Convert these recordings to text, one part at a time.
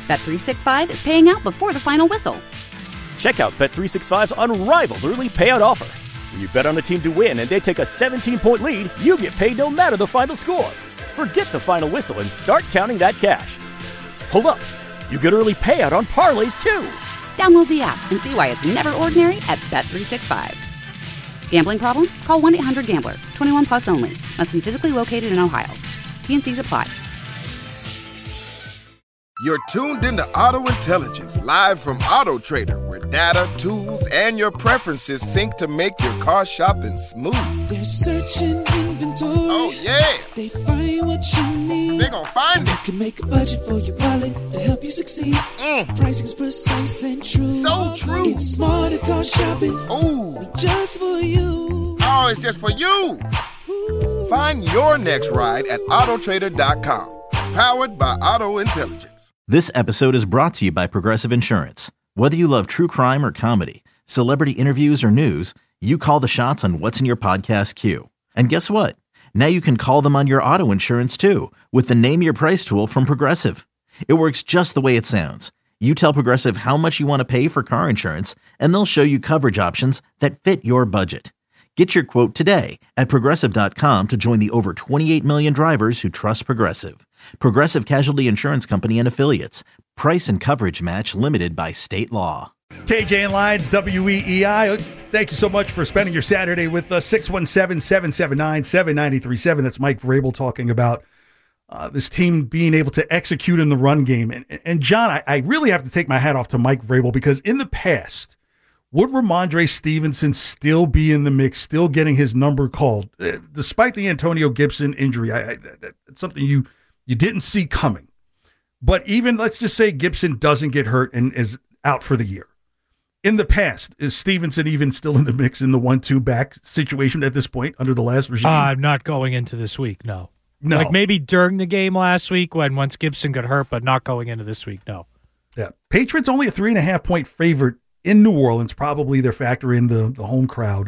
Bet365 is paying out before the final whistle. Check out Bet365's unrivaled early payout offer. When you bet on a team to win and they take a 17-point lead, you get paid no matter the final score. Forget the final whistle and start counting that cash. Hold up. You get early payout on parlays, too. Download the app and see why it's never ordinary at Bet365. Gambling problem? Call 1-800-GAMBLER. 21 plus only. Must be physically located in Ohio. T&Cs apply. You're tuned into Auto Intelligence, live from Auto Trader, where data, tools, and your preferences sync to make your car shopping smooth. They're searching inventory. Oh, yeah. They find what you need. They're gonna find it. You can make a budget for your wallet to help you succeed. Pricing's precise and true. So true. It's smarter car shopping. Ooh. Just for you. Oh, it's just for you. Ooh. Find your next ride at autotrader.com. Powered by Auto Intelligence. This episode is brought to you by Progressive Insurance. Whether you love true crime or comedy, celebrity interviews or news, you call the shots on what's in your podcast queue. And guess what? Now you can call them on your auto insurance too with the Name Your Price tool from Progressive. It works just the way it sounds. You tell Progressive how much you want to pay for car insurance, and they'll show you coverage options that fit your budget. Get your quote today at Progressive.com to join the over 28 million drivers who trust Progressive. Progressive Casualty Insurance Company and Affiliates. Price and coverage match limited by state law. KJ and Lyons, WEEI. Thank you so much for spending your Saturday with us. 617-779-7937. That's Mike Vrabel talking about this team being able to execute in the run game. And John, I really have to take my hat off to Mike Vrabel, because in the past, would Ramondre Stevenson still be in the mix, still getting his number called, despite the Antonio Gibson injury? It's something you didn't see coming. But even, let's just say Gibson doesn't get hurt and is out for the year. In the past, is Stevenson even still in the mix in the 1-2 back situation at this point under the last regime? I'm not going into this week, no. No. Like maybe during the game last week once Gibson got hurt, but not going into this week, no. Yeah. Patriots only a 3.5-point favorite in New Orleans. Probably they're factoring the home crowd.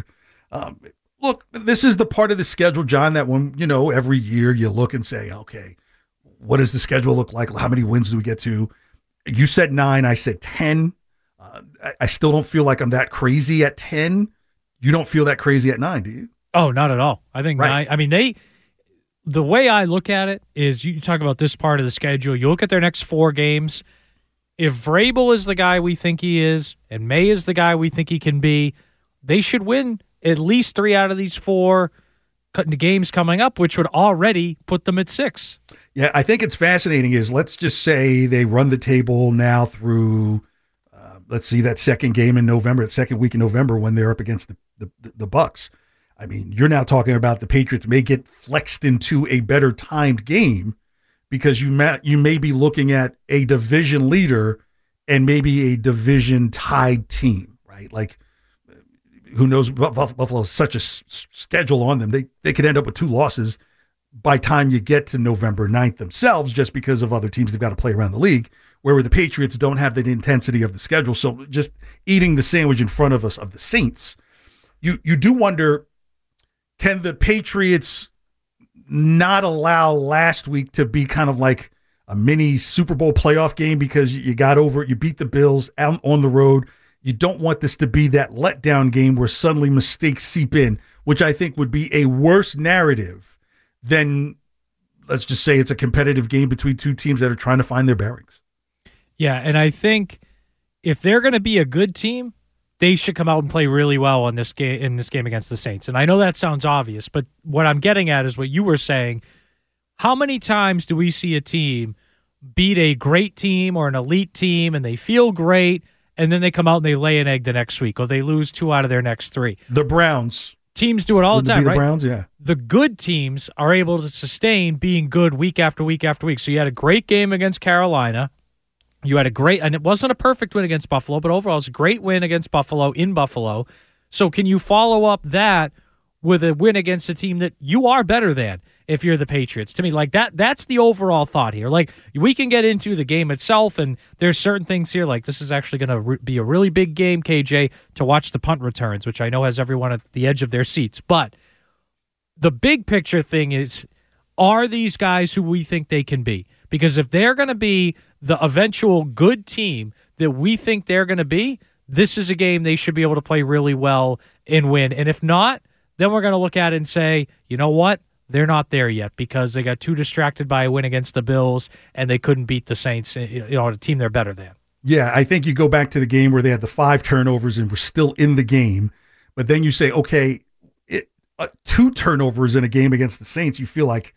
Look, this is the part of the schedule, John, that when, every year you look and say, okay, what does the schedule look like? How many wins do we get to? You said 9, I said 10. I still don't feel like I'm that crazy at 10. You don't feel that crazy at 9, do you? Oh, not at all. I think right. 9. I mean, the way I look at it is, you talk about this part of the schedule. You look at their next 4 games. If Vrabel is the guy we think he is, and May is the guy we think he can be, they should win at least 3 out of these 4 games coming up, which would already put them at 6. Yeah, I think it's fascinating is, let's just say they run the table now through, let's see, that second game in November, that second week in November when they're up against the Bucs. I mean, you're now talking about the Patriots may get flexed into a better timed game, because you may be looking at a division leader and maybe a division tied team, right? Like, who knows? Buffalo has such a schedule on them. They could end up with 2 losses by time you get to November 9th themselves, just because of other teams they've got to play around the league, where the Patriots don't have the intensity of the schedule. So just eating the sandwich in front of us of the Saints, you do wonder, can the Patriots not allow last week to be kind of like a mini Super Bowl playoff game, because you got over it, you beat the Bills out on the road. You don't want this to be that letdown game where suddenly mistakes seep in, which I think would be a worse narrative than, let's just say, it's a competitive game between 2 teams that are trying to find their bearings. Yeah, and I think if they're going to be a good team, they should come out and play really well in this game against the Saints. And I know that sounds obvious, but what I'm getting at is what you were saying. How many times do we see a team beat a great team or an elite team and they feel great, and then they come out and they lay an egg the next week, or they lose 2 out of their next 3? The Browns. Teams do it all the time, right? The Browns, yeah. The good teams are able to sustain being good week after week after week. So you had a great game against Carolina. You had a great, and it wasn't a perfect win against Buffalo, but overall it's a great win against Buffalo in Buffalo. So can you follow up that with a win against a team that you are better than if you're the Patriots? To me, like that's the overall thought here. Like, we can get into the game itself, and there's certain things here, like this is actually going to be a really big game, KJ, to watch the punt returns, which I know has everyone at the edge of their seats. But the big picture thing is, are these guys who we think they can be? Because if they're going to be the eventual good team that we think they're going to be, this is a game they should be able to play really well and win. And if not, then we're going to look at it and say, you know what? They're not there yet because they got too distracted by a win against the Bills and they couldn't beat the Saints, a team they're better than. Yeah, I think you go back to the game where they had the 5 turnovers and were still in the game, but then you say, okay, 2 turnovers in a game against the Saints, you feel like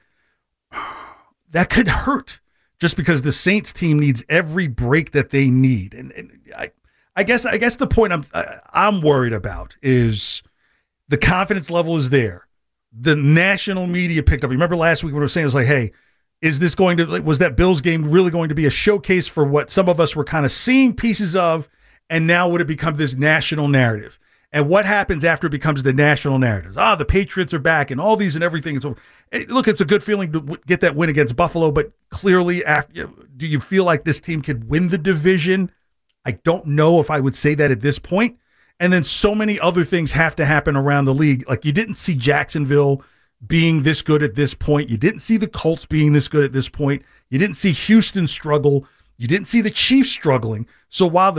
that could hurt just because the Saints team needs every break that they need. And I guess the point I'm worried about is the confidence level is there. The national media picked up. Remember last week when we were saying, it was like, hey, was that Bills game really going to be a showcase for what some of us were kind of seeing pieces of, and now would it become this national narrative? And what happens after it becomes the national narrative? The Patriots are back and all these and everything. So, look, it's a good feeling to get that win against Buffalo, but clearly, do you feel like this team could win the division? I don't know if I would say that at this point. And then so many other things have to happen around the league. Like you didn't see Jacksonville being this good at this point. You didn't see the Colts being this good at this point. You didn't see Houston struggle. You didn't see the Chiefs struggling. So while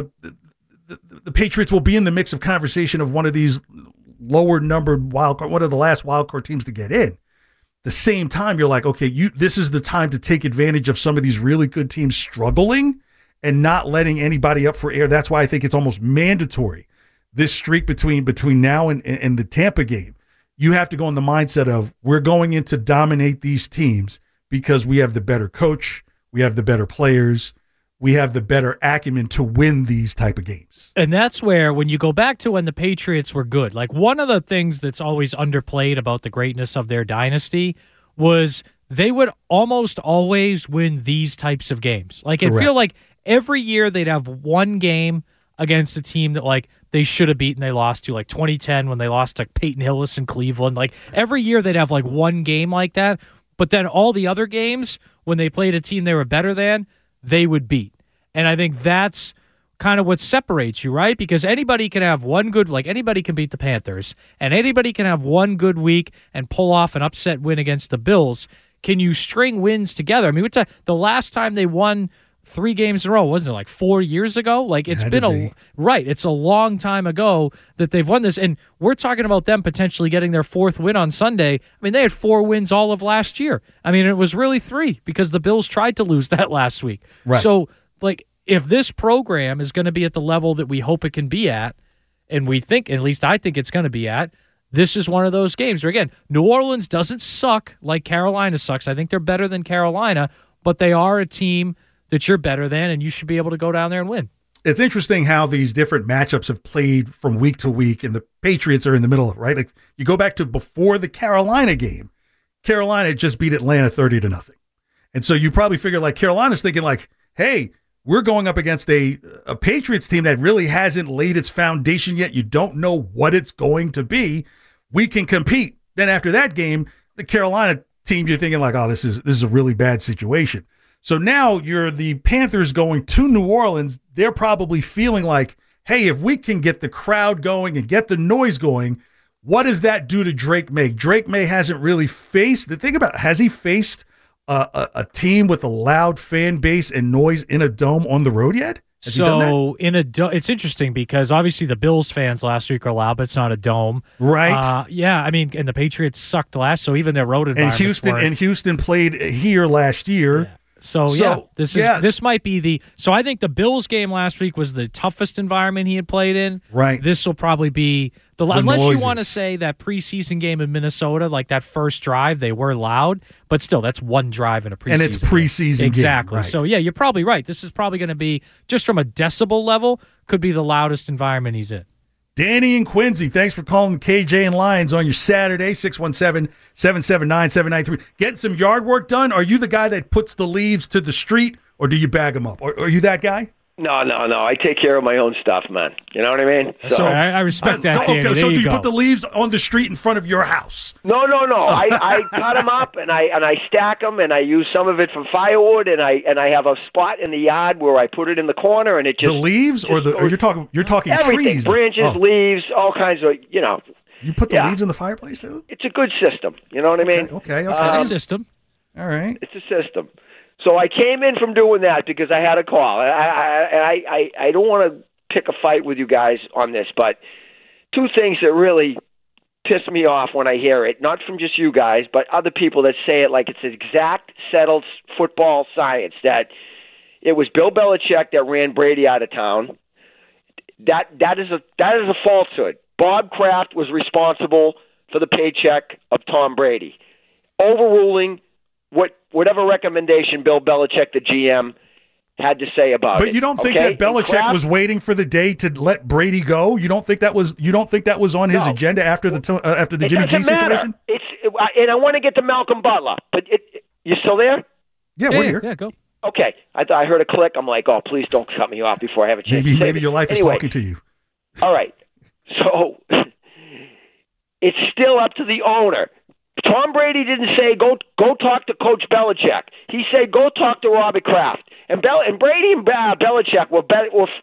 the Patriots will be in the mix of conversation of one of these lower numbered wildcard, one of the last wildcard teams to get in, the same time you're like, okay, this is the time to take advantage of some of these really good teams struggling and not letting anybody up for air. That's why I think it's almost mandatory. This streak between now and the Tampa game, you have to go in the mindset of we're going in to dominate these teams because we have the better coach, we have the better players, we have the better acumen to win these type of games. And that's where, when you go back to when the Patriots were good, like one of the things that's always underplayed about the greatness of their dynasty was they would almost always win these types of games. Like it feel like every year they'd have one game against a team that like they should have beaten, they lost to, like 2010 when they lost to Peyton Hillis in Cleveland. Like every year they'd have like one game like that, but then all the other games when they played a team they were better than, they would beat. And I think that's kind of what separates you, right? Because anybody can have one good, like anybody can beat the Panthers, and anybody can have one good week and pull off an upset win against the Bills. Can you string wins together? I mean, the last time they won 3 games in a row, wasn't it like 4 years ago? Like it's been it's a long time ago that they've won this, and we're talking about them potentially getting their 4th win on Sunday. I mean, they had 4 wins all of last year. I mean, it was really 3 because the Bills tried to lose that last week. Right. So, like, if this program is going to be at the level that we hope it can be at, and we think, at least I think it's going to be at, this is one of those games where, again, New Orleans doesn't suck like Carolina sucks. I think they're better than Carolina, but they are a team that you're better than, and you should be able to go down there and win. It's interesting how these different matchups have played from week to week, and the Patriots are in the middle of it, right? Like you go back to before the Carolina game, Carolina just beat Atlanta 30-0. And so you probably figure like Carolina's thinking like, hey, we're going up against a Patriots team that really hasn't laid its foundation yet. You don't know what it's going to be. We can compete. Then after that game, the Carolina team, you're thinking like, oh, this is a really bad situation. So now you're the Panthers going to New Orleans. They're probably feeling like, hey, if we can get the crowd going and get the noise going, what does that do to Drake May? Drake May hasn't really faced, think about it, has he faced a team with a loud fan base and noise in a dome on the road yet? Has he done that? It's interesting because obviously the Bills fans last week are loud, but it's not a dome, right? Yeah, I mean, and the Patriots sucked last, so even their road environments and Houston played here last year. Yeah. So this might be so I think the Bills game last week was the toughest environment he had played in. Right. This will probably be unless you want to say that preseason game in Minnesota, like that first drive, they were loud, but still that's one drive in a preseason. And it's preseason game. Exactly. Right. So yeah, you're probably right. This is probably going to be, just from a decibel level, could be the loudest environment he's in. Danny and Quincy, thanks for calling KJ and Lions on your Saturday, 617-779-793. Getting some yard work done? Are you the guy that puts the leaves to the street, or do you bag them up? Or are you that guy? No. I take care of my own stuff, man. You know what I mean? So I respect that, Danny. Okay, there so do you go. put the leaves on the street in front of your house? No. I cut them up and I stack them, and I use some of it for firewood, and I have a spot in the yard where I put it in the corner, and it just the leaves or you're talking everything, trees, branches, leaves, all kinds of You put the leaves in the fireplace too? It's a good system. You know what I mean? Okay, It's a system. All right, it's a system. So I came in from doing that because I had a call. I don't want to pick a fight with you guys on this, but two things that really piss me off when I hear it, not from just you guys, but other people that say it like it's exact settled football science, that it was Bill Belichick that ran Brady out of town. That is a falsehood. Bob Kraft was responsible for the paycheck of Tom Brady, overruling whatever recommendation Bill Belichick, the GM, had to say about it. But you don't think that Belichick was waiting for the day to let Brady go? You don't think that was on his agenda after the Jimmy G situation? And I want to get to Malcolm Butler, but you still there? Yeah, we're here. Yeah, go. Okay, I heard a click. I'm like, oh, please don't cut me off before I have a chance. Maybe your life is talking to you. All right, so it's still up to the owner. Tom Brady didn't say go talk to Coach Belichick. He said go talk to Robert Kraft. And Brady and Belichick were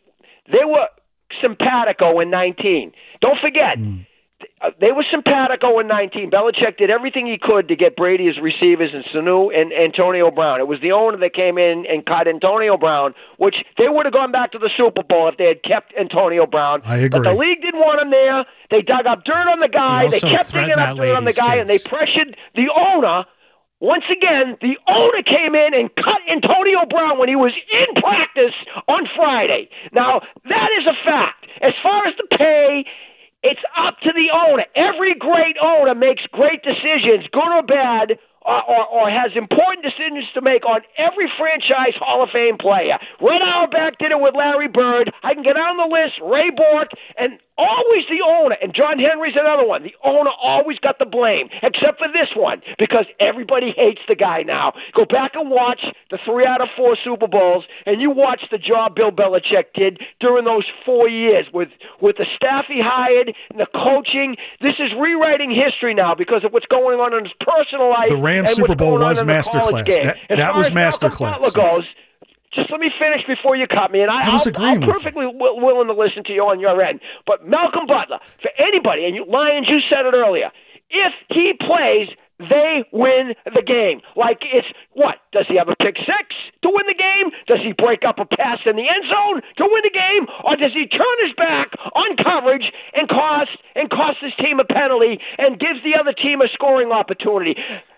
simpatico in 19. Don't forget. They were simpatico in 19. Belichick did everything he could to get Brady as receivers and Sanu and Antonio Brown. It was the owner that came in and cut Antonio Brown, which they would have gone back to the Super Bowl if they had kept Antonio Brown. I agree. But the league didn't want him there. They dug up dirt on the guy. They kept digging up dirt on the guy, and they pressured the owner. Once again, the owner came in and cut Antonio Brown when he was in practice on Friday. Now, that is a fact. As far as the pay, it's up to the owner. Every great owner makes great decisions, good or bad, or has important decisions to make on every franchise Hall of Fame player. Red Auerbach did it with Larry Bird. I can get on the list, Ray Bork, and always the owner. And John Henry's another one. The owner always got the blame, except for this one, because everybody hates the guy now. Go back and watch the 3 out of 4 Super Bowls, and you watch the job Bill Belichick did during those 4 years with the staff he hired and the coaching. This is rewriting history now because of what's going on in his personal life. The Rams Super Bowl was masterclass. That was masterclass. Just let me finish before you cut me, and I'm perfectly willing to listen to you on your end. But Malcolm Butler, for anybody, and Lions, you said it earlier, if he plays, they win the game. Like it's what? Does he have a pick six to win the game? Does he break up a pass in the end zone to win the game? Or does he turn his back on coverage and cost his team a penalty and gives the other team a scoring opportunity?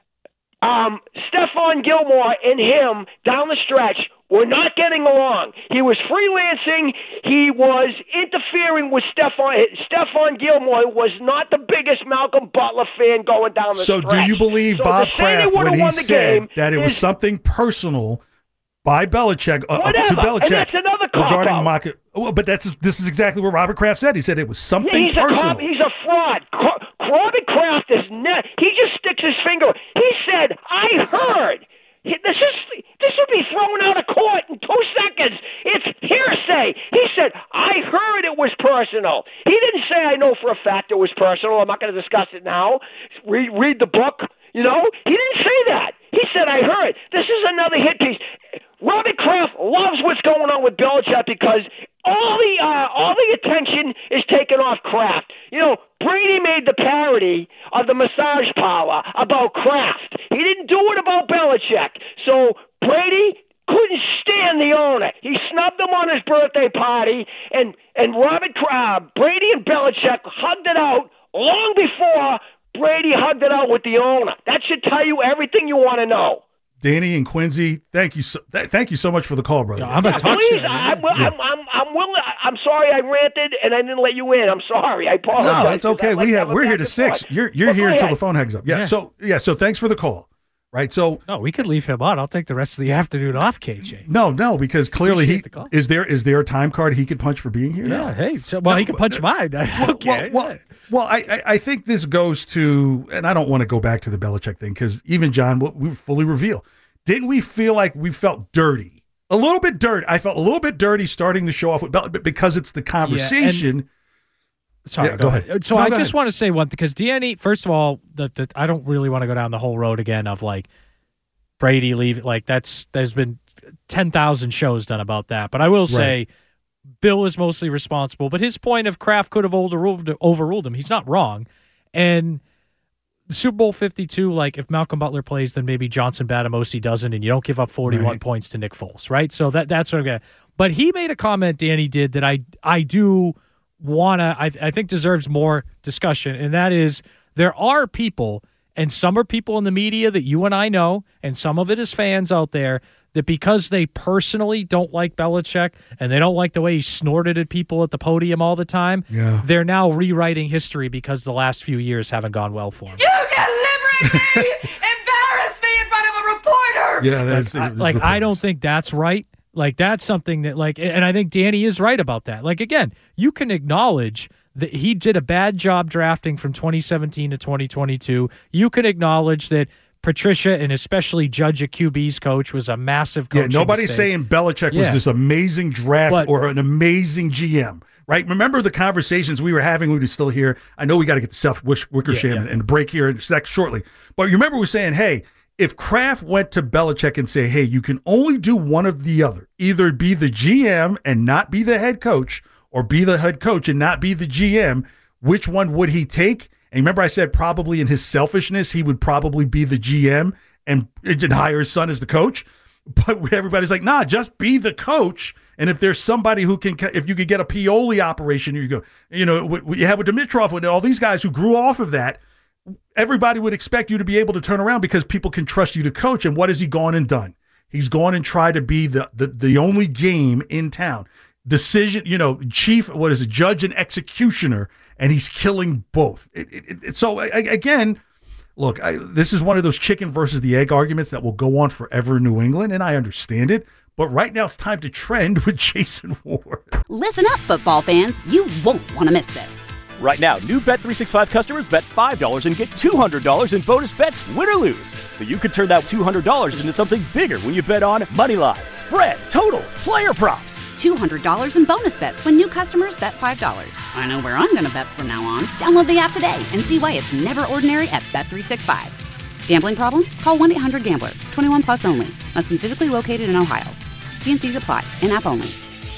Stephon Gilmore and him down the stretch were not getting along. He was freelancing. He was interfering with Stephon Gilmore was not the biggest Malcolm Butler fan going down the stretch. So do you believe Bob Kraft when he said that it was something personal by Belichick to Belichick and that's another regarding market? Well, but this is exactly what Robert Kraft said. He said it was something personal. He's a fraud. Robert Kraft is he just sticks his finger. He said, "I heard." This would be thrown out of court in 2 seconds. It's hearsay. He said, "I heard it was personal." He didn't say, "I know for a fact it was personal. I'm not going to discuss it now." Read the book. You know, he didn't say that. He said, "I heard." This is another hit piece. Robert Kraft loves what's going on with Belichick because all the attention is taken off Kraft. You know, Brady made the parody of the massage parlor about Kraft. He didn't do it about Belichick. So Brady couldn't stand the owner. He snubbed him on his birthday party, and Brady and Belichick hugged it out long before Brady hugged it out with the owner. That should tell you everything you want to know. Danny and Quincy, thank you so much for the call, brother. I'm willing. I'm sorry I ranted and I didn't let you in. I'm sorry. I apologize. No, it's okay. We're here to 6. You're here until the phone hangs up. Yeah. So thanks for the call. Right. So no, we could leave him on. I'll take the rest of the afternoon off, KJ. No, because clearly is there a time card he could punch for being here? Yeah. No. Hey. He can punch mine. Okay. Well, I think this goes to, and I don't want to go back to the Belichick thing because even John, we fully reveal. Didn't we feel like we felt dirty? A little bit dirty. I felt a little bit dirty starting the show off with Belichick because it's the conversation. Yeah, sorry, go ahead. So I just want to say one thing because Danny, first of all, I don't really want to go down the whole road again of like Brady leave. Like there's been 10,000 shows done about that. But I will say Bill is mostly responsible. But his point of Kraft could have overruled him. He's not wrong. And Super Bowl 52, like if Malcolm Butler plays, then maybe Johnson Batamosi doesn't, and you don't give up 41 points to Nick Foles, right? So that's what I'm going to. But he made a comment, Danny did, that I do want to, I think deserves more discussion, and that is there are people, and some are people in the media that you and I know, and some of it is fans out there, that because they personally don't like Belichick and they don't like the way he snorted at people at the podium all the time, they're now rewriting history because the last few years haven't gone well for him. You deliberately embarrassed me in front of a reporter! Yeah, that's I don't think that's right. Like, that's something that, like, and I think Danny is right about that. Like, again, you can acknowledge that he did a bad job drafting from 2017 to 2022. You can acknowledge that Patricia, and especially Judge, a QB's coach, was a massive coaching nobody's mistake. saying Belichick was this amazing draft or an amazing GM, right? Remember the conversations we were having when we were still here? I know we got to get to Seth Wickersham and break here shortly. But you remember we were saying, hey, if Kraft went to Belichick and say, hey, you can only do one of the other, either be the GM and not be the head coach, or be the head coach and not be the GM, which one would he take? And remember I said probably in his selfishness, he would probably be the GM and hire his son as the coach. But everybody's like, nah, just be the coach. And if there's somebody who can, if you could get a Pioli operation, you have with Dimitrov and all these guys who grew off of that, everybody would expect you to be able to turn around because people can trust you to coach. And what has he gone and done? He's gone and tried to be the only game in town. Decision, chief, judge and executioner, and he's killing both. So again, look, this is one of those chicken versus the egg arguments that will go on forever in New England, and I understand it. But right now it's time to trend with Jason Ward. Listen up, football fans. You won't want to miss this. Right now, new Bet365 customers bet $5 and get $200 in bonus bets, win or lose. So you could turn that $200 into something bigger when you bet on money line, spread, totals, player props. $200 in bonus bets when new customers bet $5. I know where I'm going to bet from now on. Download the app today and see why it's never ordinary at Bet365. Gambling problem? Call 1-800-GAMBLER. 21 plus only. Must be physically located in Ohio. T&Cs apply. In-app only.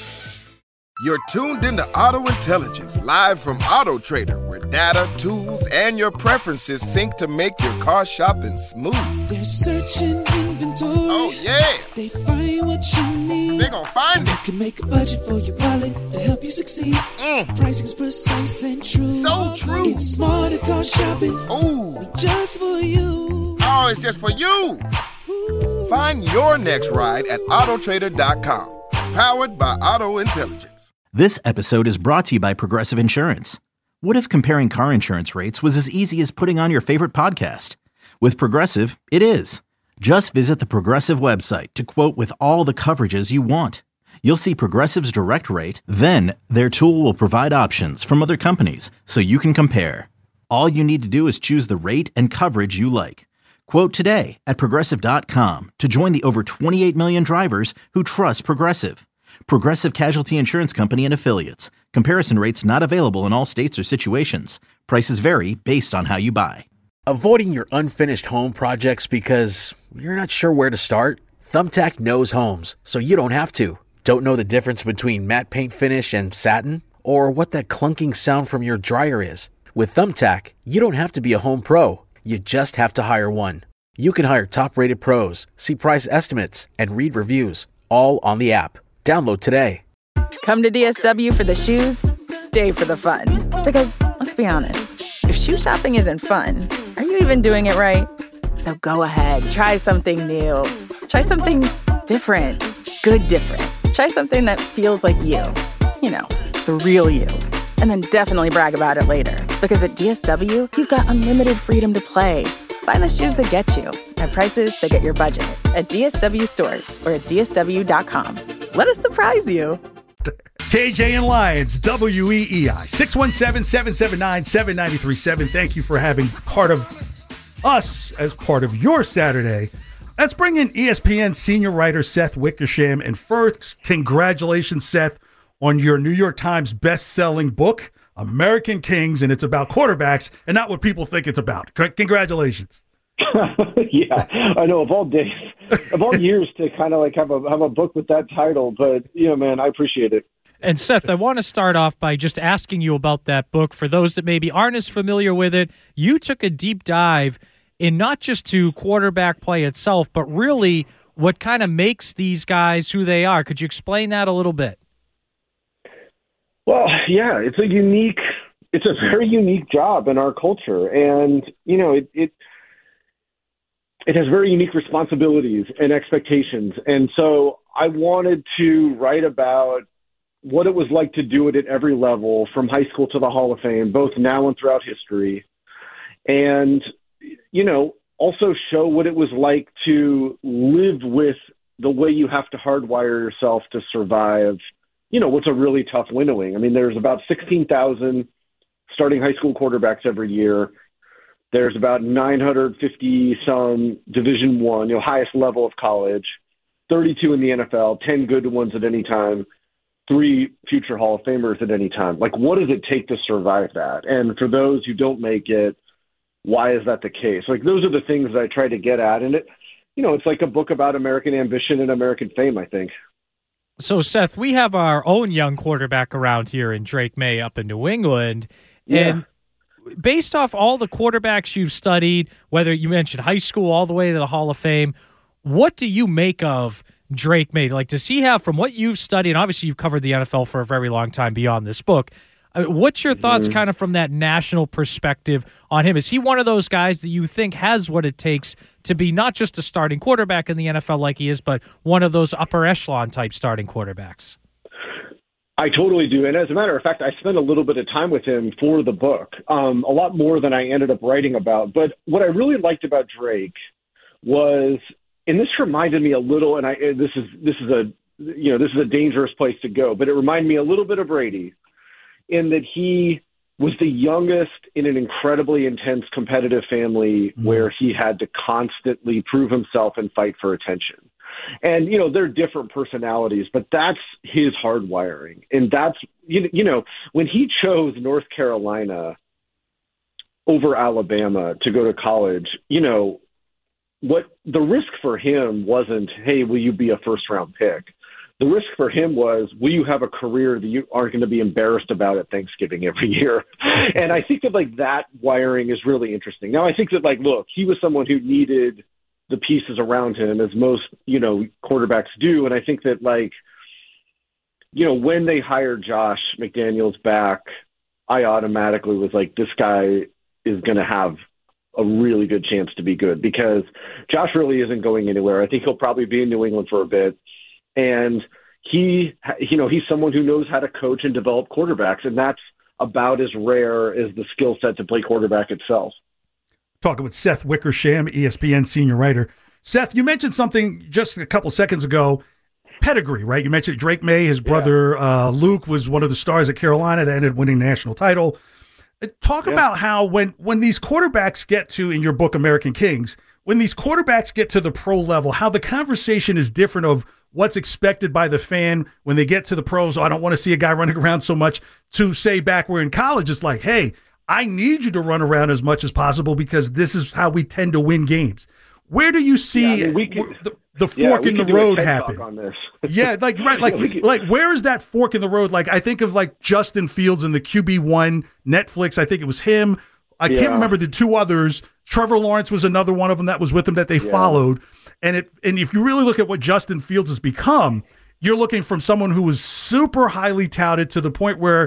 You're tuned into Auto Intelligence, live from Auto Trader, where data, tools, and your preferences sync to make your car shopping smooth. They're searching inventory. Oh, yeah. They find what you need. They're gonna find it. You can make a budget for your wallet to help you succeed. Pricing's precise and true. So true. It's smarter car shopping. Ooh. Just for you. Oh, it's just for you. Ooh. Find your next ride at autotrader.com. Powered by Auto Intelligence. This episode is brought to you by Progressive Insurance. What if comparing car insurance rates was as easy as putting on your favorite podcast? With Progressive, it is. Just visit the Progressive website to quote with all the coverages you want. You'll see Progressive's direct rate, then their tool will provide options from other companies so you can compare. All you need to do is choose the rate and coverage you like. Quote today at Progressive.com to join the over 28 million drivers who trust Progressive. Progressive Casualty Insurance Company and Affiliates. Comparison rates not available in all states or situations. Prices vary based on how you buy. Avoiding your unfinished home projects because you're not sure where to start? Thumbtack knows homes, so you don't have to. Don't know the difference between matte paint finish and satin? Or what that clunking sound from your dryer is? With Thumbtack, you don't have to be a home pro. You just have to hire one. You can hire top-rated pros, see price estimates, and read reviews, all on the app. Download today. Come to DSW for the shoes, stay for the fun. Because, let's be honest, if shoe shopping isn't fun, are you even doing it right? So go ahead, try something new. Try something different. Good different. Try something that feels like you. You know, the real you. And then definitely brag about it later. Because at DSW, you've got unlimited freedom to play. Find the shoes that get you at prices that get your budget at DSW stores or at DSW.com. Let us surprise you. KJ and Lyons, WEEI, 617-779-7937. Thank you for having part of us as part of your Saturday. Let's bring in ESPN senior writer Seth Wickersham. And first, congratulations, Seth, on your New York Times best-selling book, American Kings, and it's about quarterbacks and not what people think it's about. Congratulations. Yeah, I know, of all days, of all years to kind of like have a book with that title, but man, I appreciate it. And Seth, I want to start off by just asking you about that book. For those that maybe aren't as familiar with it, you took a deep dive in not just to quarterback play itself, but really what kind of makes these guys who they are. Could you explain that a little bit? Well, yeah, it's a very unique job in our culture. And, it has very unique responsibilities and expectations. And so I wanted to write about what it was like to do it at every level, from high school to the Hall of Fame, both now and throughout history. And, also show what it was like to live with the way you have to hardwire yourself to survive, what's a really tough winnowing. I mean, there's about 16,000 starting high school quarterbacks every year. There's about 950 some Division I, highest level of college, 32 in the NFL, 10 good ones at any time, 3 future Hall of Famers at any time. Like, what does it take to survive that? And for those who don't make it, why is that the case? Like, those are the things that I try to get at. And it's like a book about American ambition and American fame, I think. So, Seth, we have our own young quarterback around here in Drake Maye up in New England. Yeah. And based off all the quarterbacks you've studied, whether you mentioned high school all the way to the Hall of Fame, what do you make of Drake Maye? Like, does he have, from what you've studied, and obviously you've covered the NFL for a very long time beyond this book, what's your thoughts kind of from that national perspective on him? Is he one of those guys that you think has what it takes to be not just a starting quarterback in the NFL like he is, but one of those upper echelon type starting quarterbacks? I totally do. And as a matter of fact, I spent a little bit of time with him for the book, a lot more than I ended up writing about. But what I really liked about Drake was, and this reminded me a little, and this is a dangerous place to go, but it reminded me a little bit of Brady, in that he was the youngest in an incredibly intense competitive family where he had to constantly prove himself and fight for attention. And, they're different personalities, but that's his hardwiring. And that's, when he chose North Carolina over Alabama to go to college, what the risk for him wasn't, hey, will you be a first round pick? The risk for him was, will you have a career that you aren't going to be embarrassed about at Thanksgiving every year? And I think that, that wiring is really interesting. Now, I think that, look, he was someone who needed the pieces around him, as most, quarterbacks do. And I think that, when they hired Josh McDaniels back, I automatically was like, this guy is going to have a really good chance to be good, because Josh really isn't going anywhere. I think he'll probably be in New England for a bit. And he's someone who knows how to coach and develop quarterbacks, and that's about as rare as the skill set to play quarterback itself. Talking with Seth Wickersham, ESPN senior writer. Seth, you mentioned something just a couple seconds ago, pedigree, right? You mentioned Drake Maye, his brother Luke was one of the stars at Carolina that ended up winning the national title. Talk about how when these quarterbacks get to, in your book, American Kings, when these quarterbacks get to the pro level, how the conversation is different of what's expected by the fan when they get to the pros. I don't want to see a guy running around so much, to say back where in college, it's like, hey, I need you to run around as much as possible because this is how we tend to win games. Where do you see the fork in the road happen? Where is that fork in the road? Like, I think of Justin Fields and the QB1 Netflix. I think it was him. I can't remember the two others. Trevor Lawrence was another one of them that was with him that they followed. And if you really look at what Justin Fields has become, you're looking from someone who was super highly touted to the point where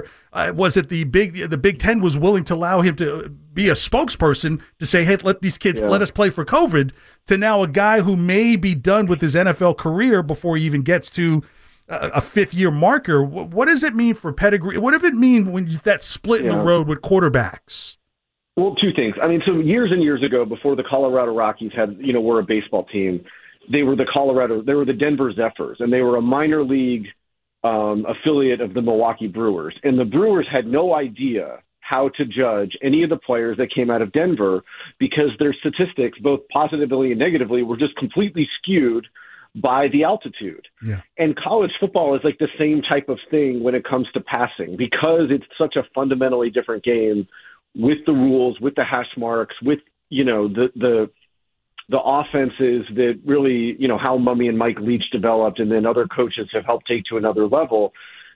the Big Ten was willing to allow him to be a spokesperson to say, hey, let these kids let us play for COVID, to now a guy who may be done with his NFL career before he even gets to a fifth-year marker. What does it mean for pedigree? What does it mean when that split in the road with quarterbacks? Well, two things. I mean, so years and years ago, before the Colorado Rockies were a baseball team, they were the Denver Zephyrs, and they were a minor league affiliate of the Milwaukee Brewers. And the Brewers had no idea how to judge any of the players that came out of Denver, because their statistics, both positively and negatively, were just completely skewed by the altitude. Yeah. And college football is like the same type of thing when it comes to passing, because it's such a fundamentally different game, with the rules, with the hash marks, with, the offenses that really, how Mummy and Mike Leach developed and then other coaches have helped take to another level.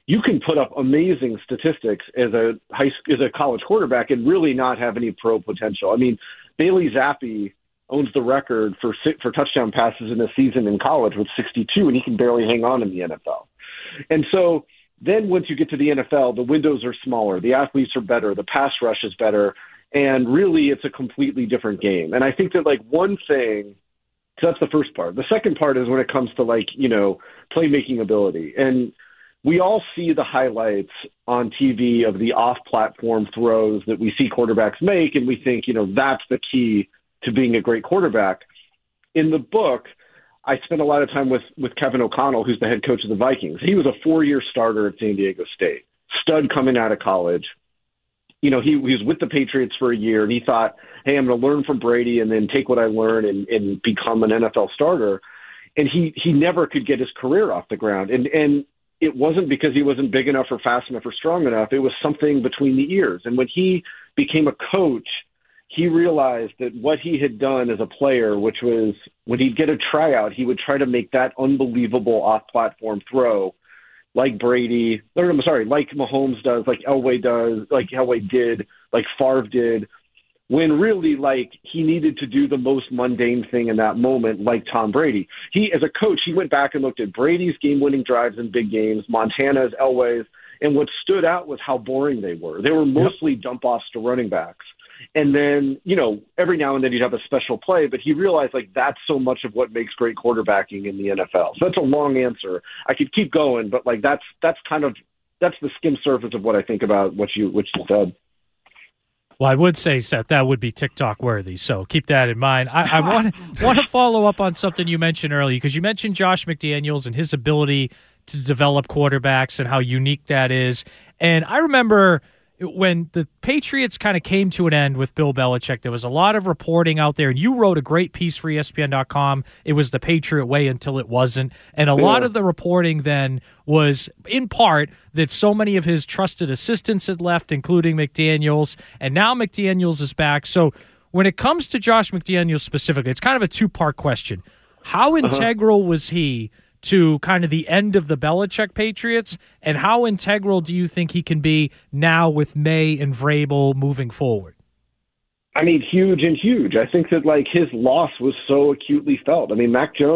you can put up amazing statistics as a college quarterback and really not have any pro potential. I mean, Bailey Zappi owns the record for touchdown passes in a season in college with 62, and he can barely hang on in the NFL. And so then once you get to the NFL, the windows are smaller, the athletes are better, the pass rush is better, and really it's a completely different game. And I think that, like, one thing, so that's the first part. The second part is when it comes to, like, you know, playmaking ability. And we all see the highlights on TV of the off-platform throws that we see quarterbacks make, and we think, you know, that's the key to being a great quarterback. In the book, I spent a lot of time with Kevin O'Connell, who's the head coach of the Vikings. He was a 4-year starter at San Diego State, stud coming out of college. You know, he was with the Patriots for a year, and he thought, hey, I'm going to learn from Brady and then take what I learn and become an NFL starter. And he never could get his career off the ground. And it wasn't because he wasn't big enough or fast enough or strong enough. It was something between the ears. And when he became a coach, he realized that what he had done as a player, which was when he'd get a tryout, he would try to make that unbelievable off-platform throw like Brady, like Mahomes does, like Elway does, like Elway did, like Favre did, when really, like, he needed to do the most mundane thing in that moment, like Tom Brady. He, as a coach, he went back and looked at Brady's game-winning drives in big games, Montana's, Elway's, and what stood out was how boring they were. They were mostly dump-offs to running backs. And then, you know, every now and then you'd have a special play, but he realized, like, that's so much of what makes great quarterbacking in the NFL. So that's a long answer. I could keep going, but, like, that's the skim surface of what I think about what you said. Well, I would say, Seth, that would be TikTok worthy, so keep that in mind. I want to follow up on something you mentioned earlier, because you mentioned Josh McDaniels and his ability to develop quarterbacks and how unique that is. And I remember when the Patriots kind of came to an end with Bill Belichick, there was a lot of reporting out there, and you wrote a great piece for ESPN.com. It was the Patriot way until it wasn't. And a lot of the reporting then was, in part, that so many of his trusted assistants had left, including McDaniels, and now McDaniels is back. So when it comes to Josh McDaniels specifically, it's kind of a two-part question. How integral was he to kind of the end of the Belichick Patriots, and how integral do you think he can be now with May and Vrabel moving forward? I mean, huge and huge. I think that, like, his loss was so acutely felt. I mean,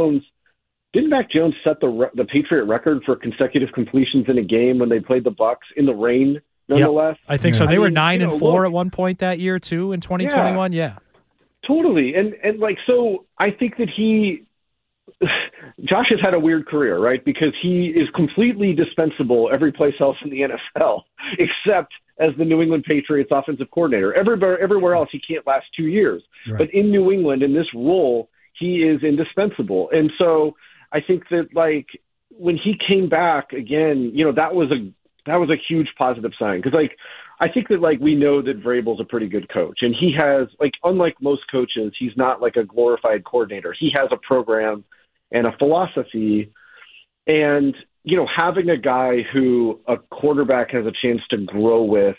didn't Mac Jones set the Patriot record for consecutive completions in a game when they played the Bucs in the rain, nonetheless? Yep. I think so. They were 9-4 at one point that year, too, in 2021. Yeah. Totally. And like, so I think that Josh has had a weird career, right? Because he is completely dispensable every place else in the NFL, except as the New England Patriots offensive coordinator. Everywhere else, he can't last 2 years. Right. But in New England, in this role, he is indispensable. And so I think that, like, when he came back again, you know, that was a huge positive sign. Because, like, I think that, like, we know that Vrabel's a pretty good coach. And he has, like, unlike most coaches, he's not like a glorified coordinator. He has a program and a philosophy. And, you know, having a guy who a quarterback has a chance to grow with,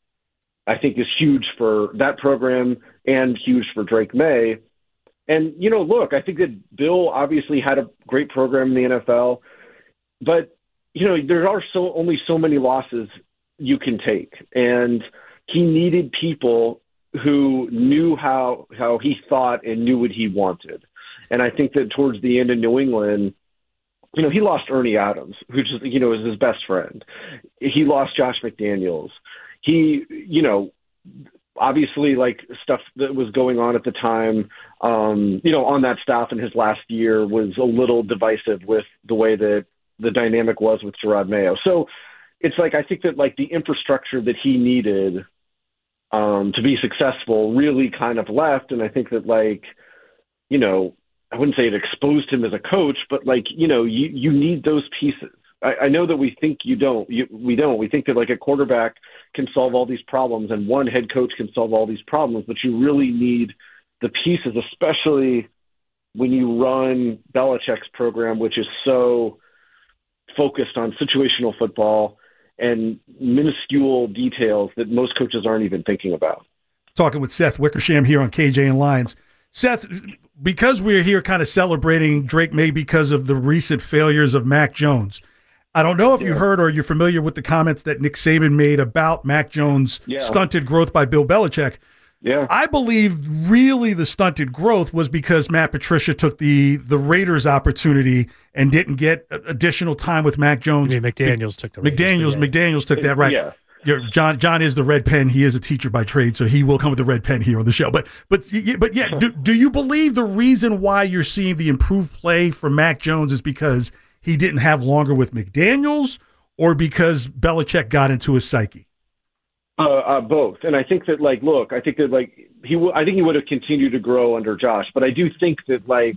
I think is huge for that program and huge for Drake May. And, you know, look, I think that Bill obviously had a great program in the NFL, but, you know, there are only so many losses you can take. And he needed people who knew how he thought and knew what he wanted. And I think that towards the end in New England, you know, he lost Ernie Adams, who just, you know, is his best friend. He lost Josh McDaniels. He, you know, obviously, like, stuff that was going on at the time, you know, on that staff in his last year was a little divisive with the way that the dynamic was with Gerard Mayo. So it's like, I think that, like, the infrastructure that he needed to be successful really kind of left. And I think that, like, you know, I wouldn't say it exposed him as a coach, but, like, you know, you need those pieces. I know that we think we don't. We think that, like, a quarterback can solve all these problems and one head coach can solve all these problems, but you really need the pieces, especially when you run Belichick's program, which is so focused on situational football and minuscule details that most coaches aren't even thinking about. Talking with Seth Wickersham here on KJ and Lyons. Seth, because we're here kind of celebrating Drake May because of the recent failures of Mac Jones, I don't know if you heard or you're familiar with the comments that Nick Saban made about Mac Jones' stunted growth by Bill Belichick. Yeah. I believe really the stunted growth was because Matt Patricia took the Raiders opportunity and didn't get additional time with Mac Jones. McDaniels took the Raiders. McDaniels took that, right. Yeah. John is the red pen. He is a teacher by trade, so he will come with the red pen here on the show. But yeah, do you believe the reason why you're seeing the improved play from Mac Jones is because he didn't have longer with McDaniels, or because Belichick got into his psyche? Both. And I think that, I think he would have continued to grow under Josh. But I do think that,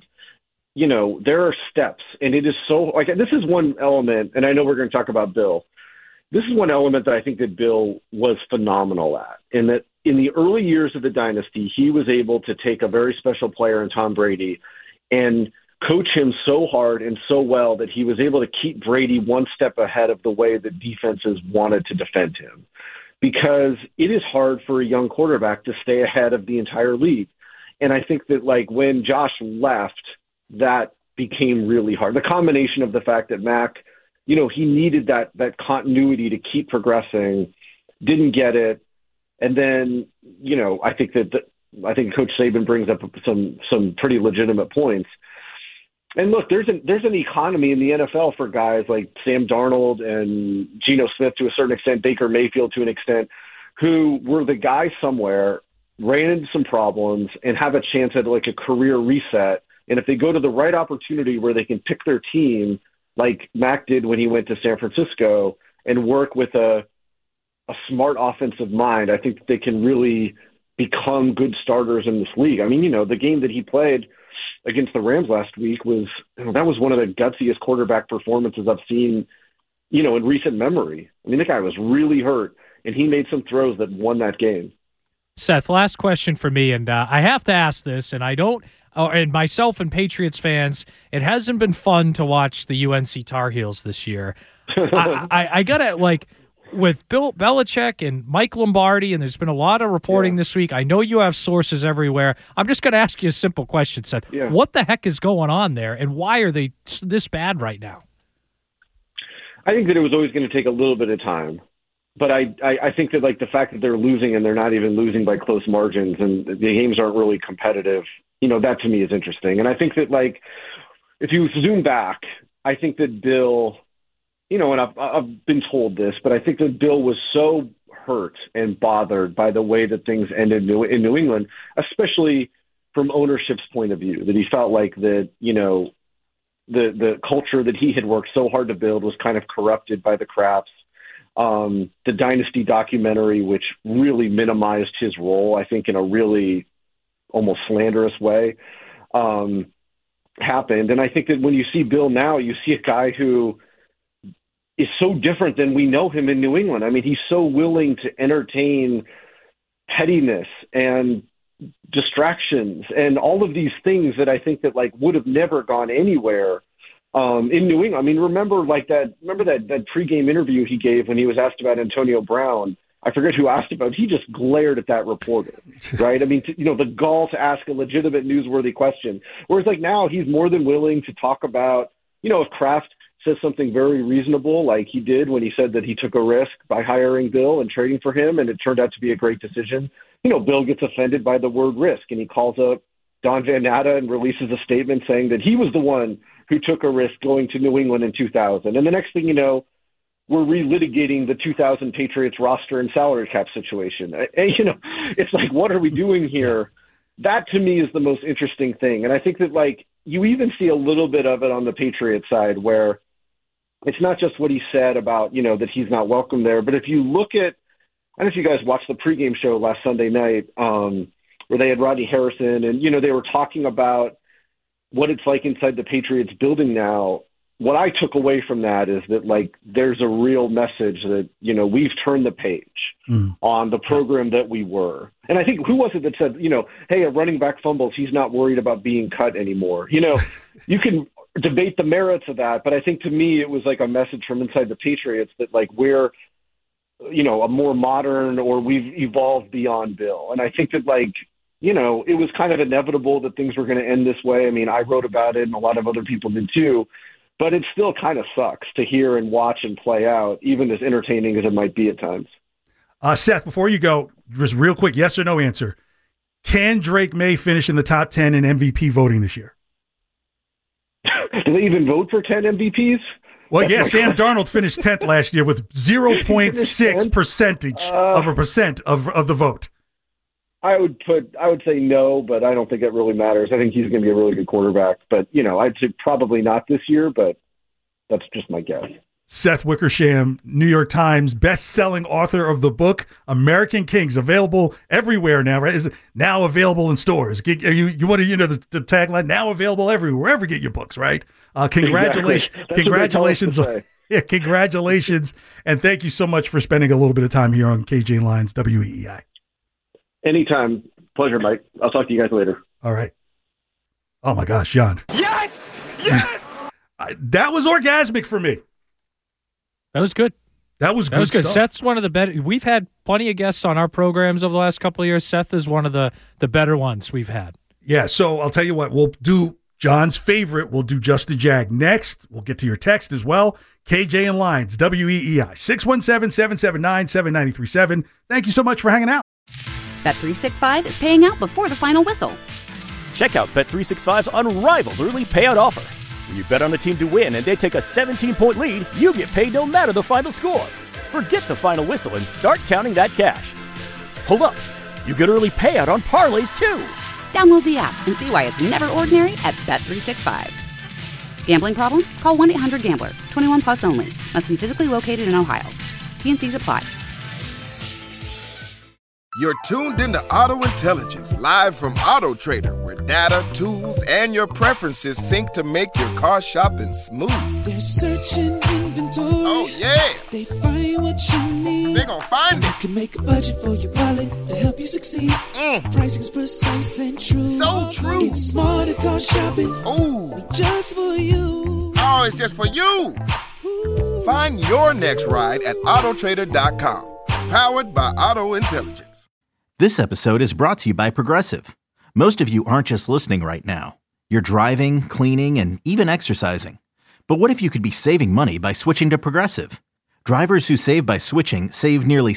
there are steps, and it is so this is one element, and I know we're going to talk about Bill. This is one element that I think that Bill was phenomenal at, in that in the early years of the dynasty, he was able to take a very special player in Tom Brady and coach him so hard and so well that he was able to keep Brady one step ahead of the way the defenses wanted to defend him. Because it is hard for a young quarterback to stay ahead of the entire league. And I think that when Josh left, that became really hard. The combination of the fact that Mac, he needed that continuity to keep progressing, didn't get it. And then, I think Coach Saban brings up some pretty legitimate points. And look, there's an economy in the NFL for guys like Sam Darnold and Geno Smith to a certain extent, Baker Mayfield to an extent, who were the guys somewhere, ran into some problems, and have a chance at a career reset. And if they go to the right opportunity where they can pick their team, like Mac did when he went to San Francisco, and work with a smart offensive mind, I think that they can really become good starters in this league. I mean, the game that he played against the Rams last week was one of the gutsiest quarterback performances I've seen, in recent memory. I mean, the guy was really hurt, and he made some throws that won that game. Seth, last question for me, and I have to ask this, and and myself and Patriots fans, it hasn't been fun to watch the UNC Tar Heels this year. I gotta with Bill Belichick and Mike Lombardi, and there's been a lot of reporting this week. I know you have sources everywhere. I'm just going to ask you a simple question, Seth. Yeah. What the heck is going on there, and why are they this bad right now? I think that it was always going to take a little bit of time. But I think that the fact that they're losing and they're not even losing by close margins and the games aren't really competitive, that to me is interesting. And I think that if you zoom back, I think that Bill, and I've been told this, but I think that Bill was so hurt and bothered by the way that things ended in New England, especially from ownership's point of view, that he felt like that, the culture that he had worked so hard to build was kind of corrupted by the Krafts. The Dynasty documentary, which really minimized his role, I think in a really almost slanderous way, happened. And I think that when you see Bill now, you see a guy who is so different than we know him in New England. I mean, he's so willing to entertain pettiness and distractions and all of these things that I think that would have never gone anywhere in New England. I mean, remember that pregame interview he gave when he was asked about Antonio Brown. I forget who asked about it. He just glared at that reporter, right? I mean, the gall to ask a legitimate, newsworthy question. Whereas now he's more than willing to talk about, if Kraft says something very reasonable, like he did when he said that he took a risk by hiring Bill and trading for him, and it turned out to be a great decision. Bill gets offended by the word risk, and he calls up Don Van Natta and releases a statement saying that he was the one who took a risk going to New England in 2000. And the next thing you know, we're relitigating the 2000 Patriots roster and salary cap situation. And, it's what are we doing here? That to me is the most interesting thing. And I think that you even see a little bit of it on the Patriots side where it's not just what he said about, that he's not welcome there. But if you look at, I don't know if you guys watched the pregame show last Sunday night where they had Rodney Harrison and, they were talking about what it's like inside the Patriots building now. What I took away from that is that there's a real message that, we've turned the page on the program that we were. And I think, who was it that said, hey, a running back fumbles, he's not worried about being cut anymore. You can debate the merits of that, but I think to me it was a message from inside the Patriots that we're, a more modern, or we've evolved beyond Bill. And I think that it was kind of inevitable that things were going to end this way. I mean, I wrote about it and a lot of other people did too. but it still kind of sucks to hear and watch and play out, even as entertaining as it might be at times. Seth, before you go, just real quick, yes or no answer. Can Drake May finish in the top 10 in MVP voting this year? Do they even vote for 10 MVPs? Well, yeah, Sam Darnold finished 10th last year with 0.6% of the vote. I would say no, but I don't think it really matters. I think he's going to be a really good quarterback. But, I'd say probably not this year, but that's just my guess. Seth Wickersham, New York Times, best-selling author of the book American Kings, available everywhere now, right? Is it now available in stores? You want to, the tagline, now available everywhere, wherever you get your books, right? Congratulations. Exactly. Congratulations. Yeah, congratulations. And thank you so much for spending a little bit of time here on KJ and Lyons, WEEI. Anytime. Pleasure, Mike. I'll talk to you guys later. All right. Oh, my gosh, John. Yes! Yes! That was orgasmic for me. That was good. That was good stuff. Seth's one of the better. We've had plenty of guests on our programs over the last couple of years. Seth is one of the better ones we've had. Yeah, so I'll tell you what. We'll do John's favorite. We'll do Just the Jag next. We'll get to your text as well. KJ and Lyons, WEEI, 617-779-7937. Thank you so much for hanging out. Bet365 is paying out before the final whistle. Check out Bet365's unrivaled early payout offer. When you bet on a team to win and they take a 17-point lead, you get paid no matter the final score. Forget the final whistle and start counting that cash. Hold up. You get early payout on parlays, too. Download the app and see why it's never ordinary at Bet365. Gambling problem? Call 1-800-GAMBLER. 21 plus only. Must be physically located in Ohio. T&Cs apply. You're tuned into Auto Intelligence, live from Auto Trader, where data, tools, and your preferences sync to make your car shopping smooth. They're searching inventory. Oh, yeah. They find what you need. They're gonna find it. You can make a budget for your wallet to help you succeed. Pricing's precise and true. So true. It's smarter car shopping. Ooh. Just for you. Oh, it's just for you. Ooh. Find your next ride at autotrader.com. Powered by Auto Intelligence. This episode is brought to you by Progressive. Most of you aren't just listening right now. You're driving, cleaning, and even exercising. But what if you could be saving money by switching to Progressive? Drivers who save by switching save nearly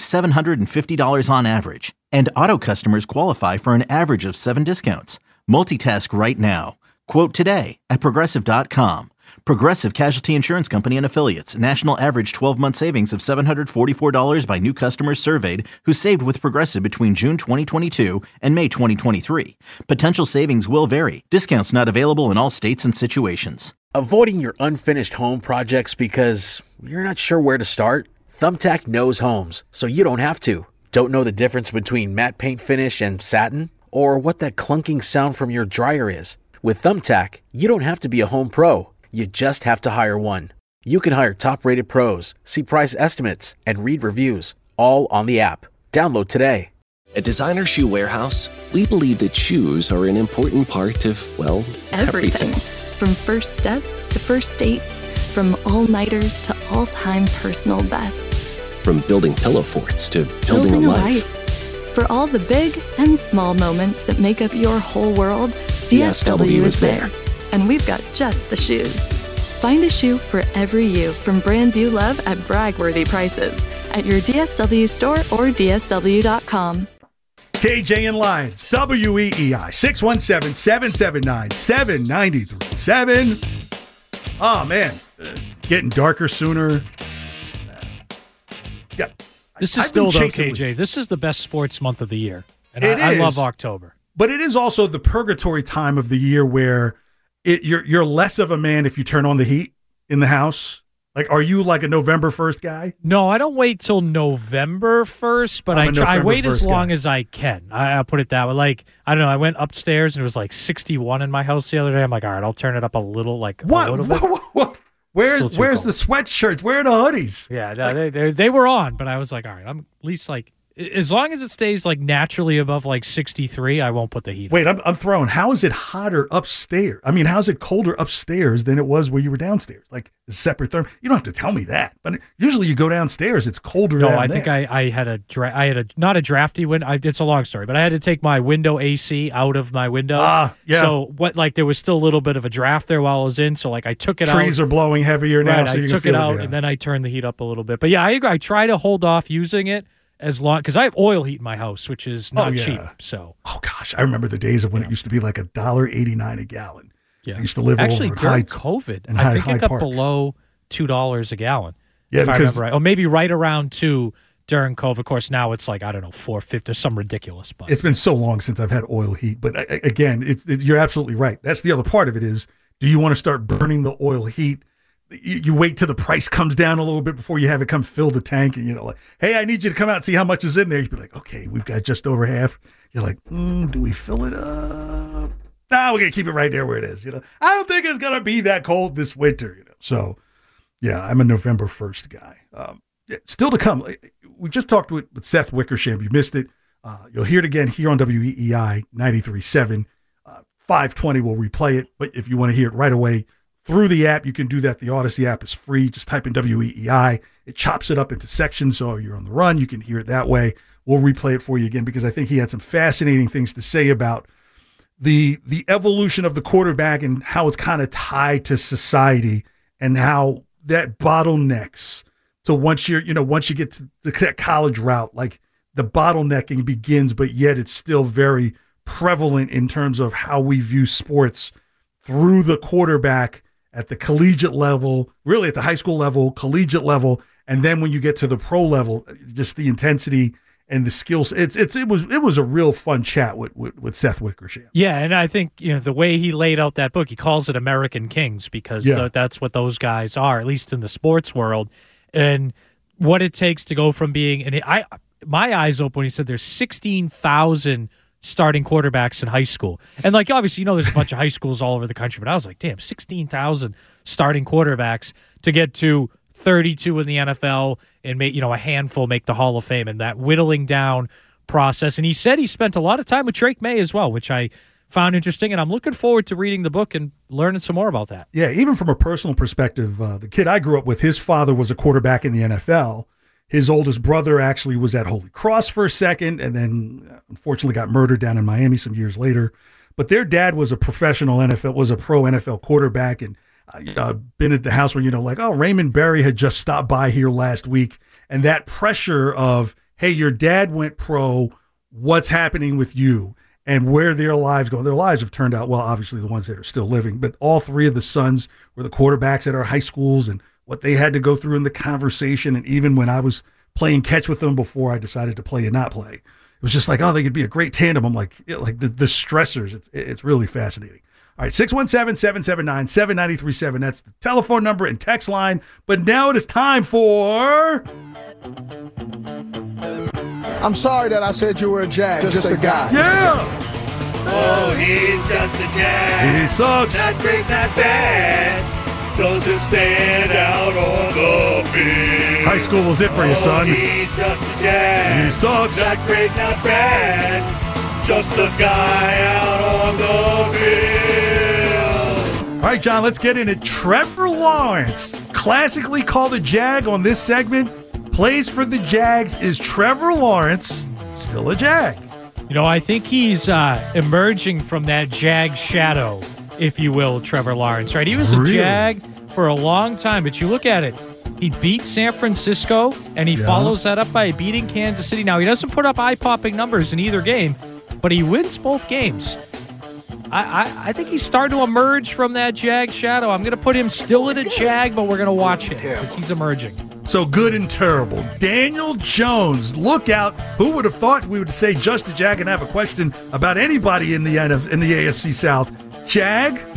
$750 on average. And auto customers qualify for an average of 7 discounts. Multitask right now. Quote today at Progressive.com. Progressive Casualty Insurance Company and Affiliates. National average 12-month savings of $744 by new customers surveyed who saved with Progressive between June 2022 and May 2023. Potential savings will vary. Discounts not available in all states and situations. Avoiding your unfinished home projects because you're not sure where to start? Thumbtack knows homes, so you don't have to. Don't know the difference between matte paint finish and satin? Or what that clunking sound from your dryer is? With Thumbtack, you don't have to be a home pro. You just have to hire one. You can hire top-rated pros, see price estimates, and read reviews, all on the app. Download today. At Designer Shoe Warehouse, we believe that shoes are an important part of, well, everything. From first steps to first dates, from all-nighters to all-time personal bests. From building pillow forts to building a life. For all the big and small moments that make up your whole world, DSW is there. And we've got just the shoes. Find a shoe for every you from brands you love at brag-worthy prices at your DSW store or DSW.com. KJ and Lyons, WEEI, 617-779-7937. Oh, man. Getting darker sooner. This is still, though, KJ, this is the best sports month of the year. And I love October. But it is also the purgatory time of the year where you're less of a man if you turn on the heat in the house. Like, are you like a November 1st guy? No, I don't wait till November 1st, but I wait as long as I can. I'll put it that way. Like, I don't know, I went upstairs and it was like 61 in my house the other day. I'm like, all right, I'll turn it up a little, like what? A little bit. What? Where's the sweatshirts? Where are the hoodies? Yeah, no, they were on, but I was like, all right, I'm at least like, as long as it stays like naturally above like 63, I won't put the heat. Wait, I'm throwing. How is it hotter upstairs? I mean, how is it colder upstairs than it was where you were downstairs? Like a separate therm. You don't have to tell me that, but usually you go downstairs, it's colder. No, down I there. think I had not a drafty window. It's a long story, but I had to take my window AC out of my window. Yeah. So there was still a little bit of a draft there while I was in. So like I took it out. Trees are blowing heavier now. Right, so I took it out and then I turned the heat up a little bit. But yeah, I agree. I try to hold off using it as long because I have oil heat in my house, which is not cheap. So gosh, I remember the days of when it used to be like $1.89 a gallon. Yeah, I used to live actually over during COVID. I think it got Park. below $2 a gallon. Yeah, if I remember right, or maybe right around $2 during COVID. Of course, now it's like I don't know $4.50 or some ridiculous. But it's been so long since I've had oil heat. But again, you're absolutely right. That's the other part of it is: do you want to start burning the oil heat? You wait till the price comes down a little bit before you have it come fill the tank, and like, hey, I need you to come out and see how much is in there. You'd be like, okay, we've got just over half. You're like, do we fill it up? Nah, we're gonna keep it right there where it is. I don't think it's gonna be that cold this winter. So, yeah, I'm a November 1st guy. Still to come. We just talked with Seth Wickersham. If you missed it, you'll hear it again here on WEEI 93.7. 520 will replay it, but if you want to hear it right away through the app, you can do that. The Odyssey app is free. Just type in WEEI. It chops it up into sections, so you're on the run. You can hear it that way. We'll replay it for you again because I think he had some fascinating things to say about the evolution of the quarterback and how it's kind of tied to society and how that bottlenecks. So once you get to the college route, like the bottlenecking begins, but yet it's still very prevalent in terms of how we view sports through the quarterback at the collegiate level, really at the high school level, collegiate level, and then when you get to the pro level, just the intensity and the skills. It was a real fun chat with Seth Wickersham. Yeah, and I think the way he laid out that book, he calls it American Kings because that's what those guys are, at least in the sports world, and what it takes to go from being. And my eyes open when he said there's 16,000 starting quarterbacks in high school. And obviously, there's a bunch of high schools all over the country, but I was like, damn, 16,000 starting quarterbacks to get to 32 in the NFL and make, a handful make the Hall of Fame, and that whittling down process. And he said he spent a lot of time with Drake May as well, which I found interesting. And I'm looking forward to reading the book and learning some more about that. Yeah. Even from a personal perspective, the kid I grew up with, his father was a quarterback in the NFL. His oldest brother actually was at Holy Cross for a second and then unfortunately got murdered down in Miami some years later. But their dad was a professional NFL, was a pro NFL quarterback. And been at the house where, Raymond Berry had just stopped by here last week. And that pressure of, hey, your dad went pro, what's happening with you? And where their lives go. Their lives have turned out well, obviously the ones that are still living. But all three of the sons were the quarterbacks at our high schools and what they had to go through in the conversation. And even when I was playing catch with them before I decided to play and not play, it was just like, they could be a great tandem. I'm like, the stressors, it's really fascinating. All right, 617-779-7937. That's the telephone number and text line. But now it is time for... I'm sorry that I said you were a Jag, just a guy. Yeah! Oh, he's just a Jag. He sucks. Not great, not bad. Doesn't stand out on the field. High school was it for you, son. He's just a Jag. He sucks. Not great, not bad. Just a guy out on the field. All right, John, let's get into Trevor Lawrence. Classically called a Jag on this segment. Plays for the Jags. Is Trevor Lawrence still a Jag? I think he's emerging from that Jag shadow, if you will, Trevor Lawrence, right? He was a Jag for a long time, but you look at it, he beat San Francisco, and he follows that up by beating Kansas City. Now, he doesn't put up eye-popping numbers in either game, but he wins both games. I think he's starting to emerge from that Jag shadow. I'm going to put him still in a Jag, but we're going to watch him because he's emerging. So good and terrible. Daniel Jones, look out. Who would have thought we would say just a Jag and have a question about anybody in the AFC South? Jag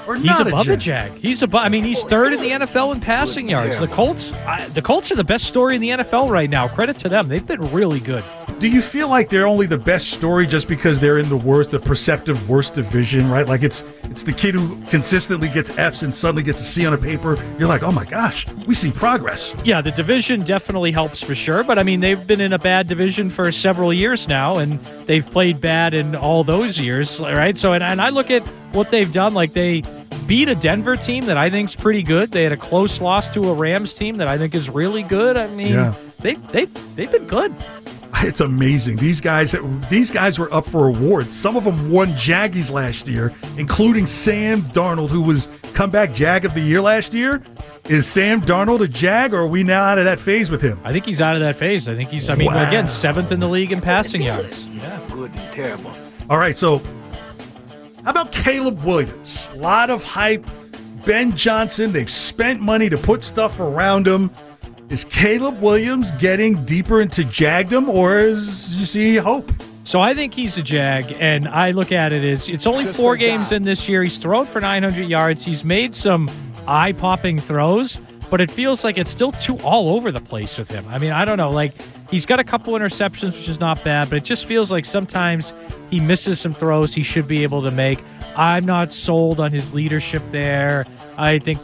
or he's not above a a Jag. He's above. I mean, he's third in the NFL in passing yards. The Colts are the best story in the NFL right now. Credit to them. They've been really good. Do you feel like they're only the best story just because they're in the perceptive worst division, right? Like it's the kid who consistently gets Fs and suddenly gets a C on a paper. You're like, oh my gosh, we see progress. Yeah, the division definitely helps for sure. But I mean, they've been in a bad division for several years now, and they've played bad in all those years, right? So, and I look at what they've done. Like they beat a Denver team that I think's pretty good. They had a close loss to a Rams team that I think is really good. I mean, they've been good. It's amazing. These guys were up for awards. Some of them won Jaggies last year, including Sam Darnold, who was comeback Jag of the year last year. Is Sam Darnold a Jag, or are we now out of that phase with him? I think he's out of that phase. I think he's, again, 7th in the league in passing yards. Yeah. Good and terrible. All right, so how about Caleb Williams? A lot of hype. Ben Johnson, they've spent money to put stuff around him. Is Caleb Williams getting deeper into Jagdom, or is you see hope? So I think he's a Jag, and I look at it as it's only 4 games in this year. He's thrown for 900 yards. He's made some eye-popping throws, but it feels like it's still too all over the place with him. I mean, I don't know. Like, he's got a couple interceptions, which is not bad, but it just feels like sometimes he misses some throws he should be able to make. I'm not sold on his leadership there. I think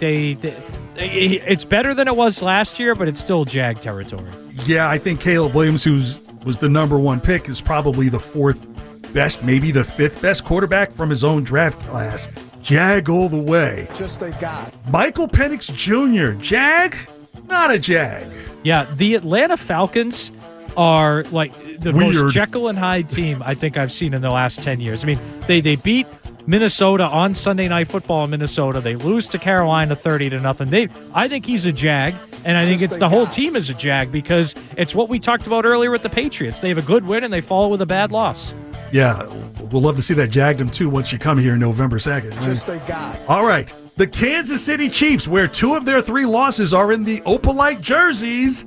it's better than it was last year, but it's still Jag territory. Yeah, I think Caleb Williams, who was the number 1 pick, is probably the 4th best, maybe the 5th best quarterback from his own draft class. Jag all the way. Just a guy. Michael Penix Jr., Jag? Not a Jag. Yeah, the Atlanta Falcons are like the most Jekyll and Hyde team I think I've seen in the last 10 years. I mean, they beat Minnesota on Sunday Night Football in Minnesota. They lose to Carolina 30-0. I think he's a Jag, and I think it's the whole team is a Jag because it's what we talked about earlier with the Patriots. They have a good win and they follow with a bad loss. Yeah, we'll love to see that Jagdom too once you come here November 2nd. Just a guy. All right. The Kansas City Chiefs, where 2 of their 3 losses are in the Opalite jerseys.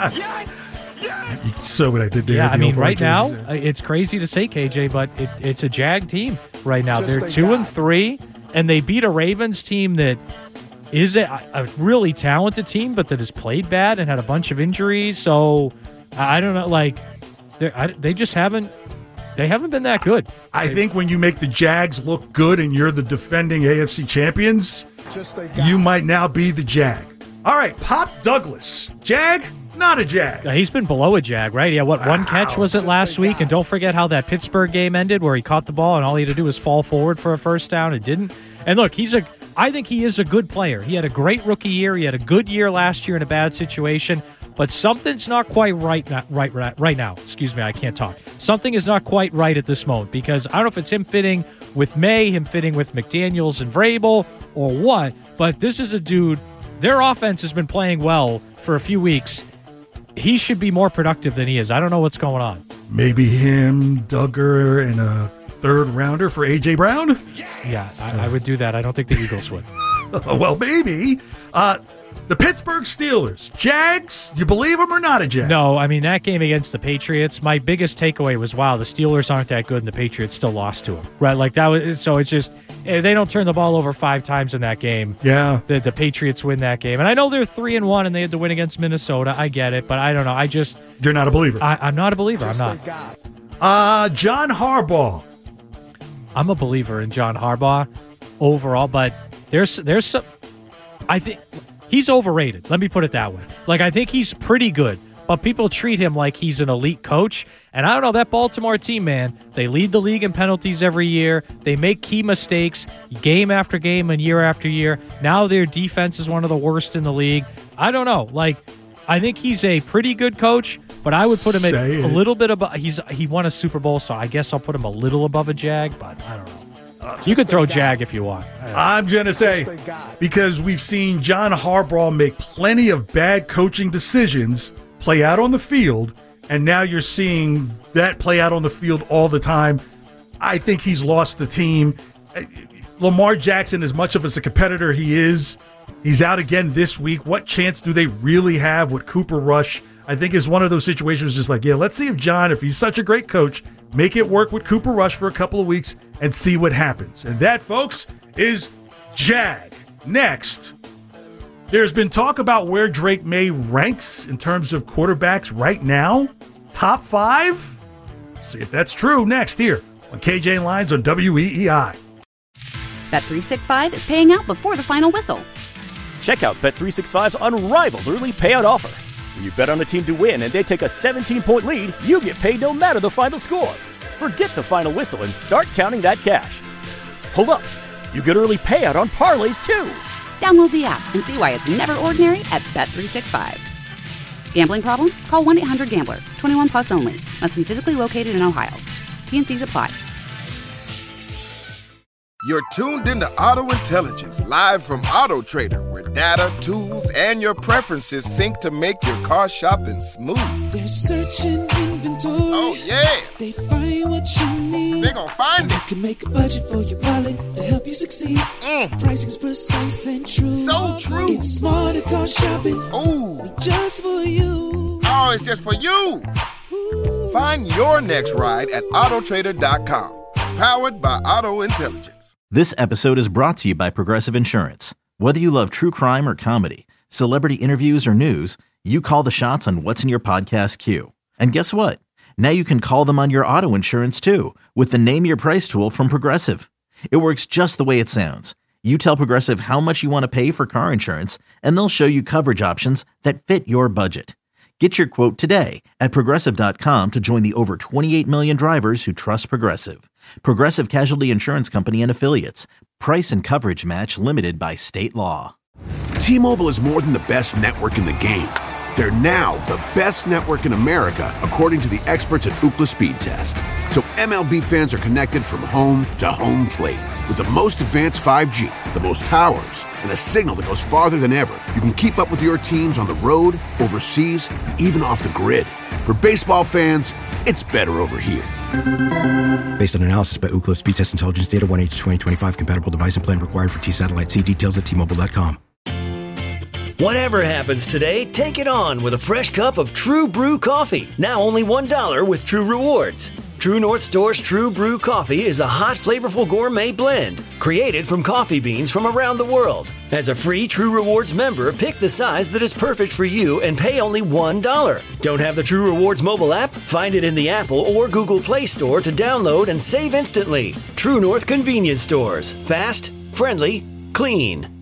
So what I did there. Yeah, I mean, right now, it's crazy to say, KJ, but it's a Jag team right now. They're 2-3, and they beat a Ravens team that is a really talented team, but that has played bad and had a bunch of injuries. So I don't know, like they just haven't. They haven't been that good. I think when you make the Jags look good and you're the defending AFC champions, you might now be the Jag. All right, Pop Douglas, Jag. Not a Jag. He's been below a Jag, right? Yeah, one catch was it last week? And don't forget how that Pittsburgh game ended where he caught the ball and all he had to do was fall forward for a first down. It didn't. And look, I think he is a good player. He had a great rookie year. He had a good year last year in a bad situation. But something's not quite right now. Excuse me, I can't talk. Something is not quite right at this moment because I don't know if it's him fitting with May, him fitting with McDaniels and Vrabel, or what. But this is a dude, their offense has been playing well for a few weeks. He should be more productive than he is. I don't know what's going on. Maybe him, Duggar, and a 3rd rounder for A.J. Brown? Yeah, I would do that. I don't think the Eagles would. Well, maybe. The Pittsburgh Steelers. Jags, you believe them or not a Jag? No, I mean, that game against the Patriots, my biggest takeaway was, wow, the Steelers aren't that good and the Patriots still lost to them. Right? Like that was, so it's just, they don't turn the ball over 5 times in that game. Yeah. The Patriots win that game. And I know they're 3-1 and they had to win against Minnesota. I get it, but I don't know. You're not a believer. I'm not a believer. I'm not. John Harbaugh. I'm a believer in John Harbaugh overall, but there's some, I think he's overrated. Let me put it that way. Like, I think he's pretty good, but people treat him like he's an elite coach. And I don't know, that Baltimore team, man, they lead the league in penalties every year. They make key mistakes game after game and year after year. Now their defense is one of the worst in the league. I don't know. Like, I think he's a pretty good coach, but I would put him a little bit above. He won a Super Bowl, so I guess I'll put him a little above a Jag, but I don't know. You could throw Jag if you want. I'm going to say, because we've seen John Harbaugh make plenty of bad coaching decisions play out on the field, and now you're seeing that play out on the field all the time. I think he's lost the team. Lamar Jackson, as much of a competitor he is, he's out again this week. What chance do they really have with Cooper Rush? I think is one of those situations just like, yeah, let's see if John, if he's such a great coach, make it work with Cooper Rush for a couple of weeks and see what happens. And that, folks, is Jag. Next, there's been talk about where Drake May ranks in terms of quarterbacks right now. Top 5? See if that's true next here on KJ Lines on WEEI. Bet365 is paying out before the final whistle. Check out Bet365's unrivaled early payout offer. When you bet on a team to win and they take a 17-point lead, you get paid no matter the final score. Forget the final whistle and start counting that cash. Hold up. You get early payout on parlays, too. Download the app and see why it's never ordinary at Bet365. Gambling problem? Call 1-800-GAMBLER. 21 plus only. Must be physically located in Ohio. T&Cs apply. You're tuned into Auto Intelligence, live from Auto Trader, where data, tools, and your preferences sync to make your car shopping smooth. They're searching inventory. Oh, yeah. They find what you need. They're gonna find it. You can make a budget for your wallet to help you succeed. Pricing's precise and true. So true. It's smarter car shopping. Ooh. Just for you. Oh, it's just for you. Ooh. Find your next ride at autotrader.com. Powered by Auto Intelligence. This episode is brought to you by Progressive Insurance. Whether you love true crime or comedy, celebrity interviews or news, you call the shots on what's in your podcast queue. And guess what? Now you can call them on your auto insurance too with the Name Your Price tool from Progressive. It works just the way it sounds. You tell Progressive how much you want to pay for car insurance, and they'll show you coverage options that fit your budget. Get your quote today at Progressive.com to join the over 28 million drivers who trust Progressive. Progressive Casualty Insurance Company and Affiliates. Price and coverage match limited by state law. T-Mobile is more than the best network in the game. They're now the best network in America, according to the experts at Ookla Speed Test. So MLB fans are connected from home to home plate. With the most advanced 5G, the most towers, and a signal that goes farther than ever, you can keep up with your teams on the road, overseas, and even off the grid. For baseball fans, it's better over here. Based on analysis by Ookla Speed Test Intelligence Data, 1H2025 compatible device and plan required for T-Satellite. See details at T-Mobile.com. Whatever happens today, take it on with a fresh cup of True Brew coffee. Now only $1 with True Rewards. True North Store's True Brew coffee is a hot, flavorful gourmet blend created from coffee beans from around the world. As a free True Rewards member, pick the size that is perfect for you and pay only $1. Don't have the True Rewards mobile app? Find it in the Apple or Google Play Store to download and save instantly. True North Convenience Stores. Fast, friendly, clean.